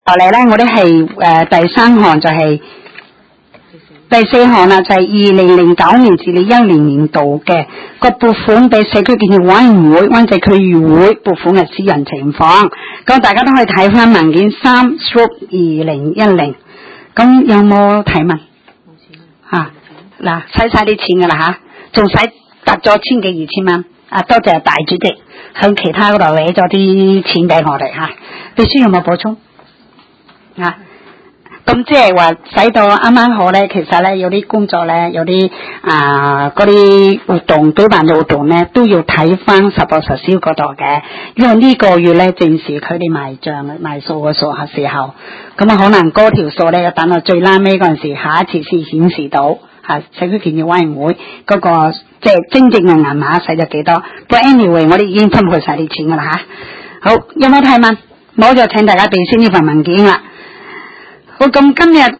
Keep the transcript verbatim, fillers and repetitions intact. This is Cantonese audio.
落嚟咧，我哋係誒第三項就係、是、第四項啦，就係二零零九年至到一零年度嘅個撥款俾社區建設委員會灣仔區議會撥款嘅私人情況。咁大家都可以睇翻文件三 stroke 二零一零。咁有冇提問？冇錢啊！嗱，使晒啲錢噶啦吓，仲使達咗千幾二千蚊。啊，多謝大主席向其他嗰度搲咗啲錢俾我哋吓。秘書有冇補充？啊，咁即係話使到啱啱好咧，其實咧有啲工作咧，有啲啊嗰啲活動舉辦嘅活動咧，都要睇翻實報實銷嗰度嘅，因為呢個月咧正是佢哋賣賬賣數嘅數學時候，咁啊可能嗰條數咧要等到最拉尾嗰陣時，下一次先顯示到吓、啊、社區建設委員會嗰、那個即係、就是、真正嘅銀碼使咗幾多。不過 anyway 我哋已經分配晒啲錢噶啦吓。好，有冇提問？冇就請大家備先呢份文件啦。好，咁今日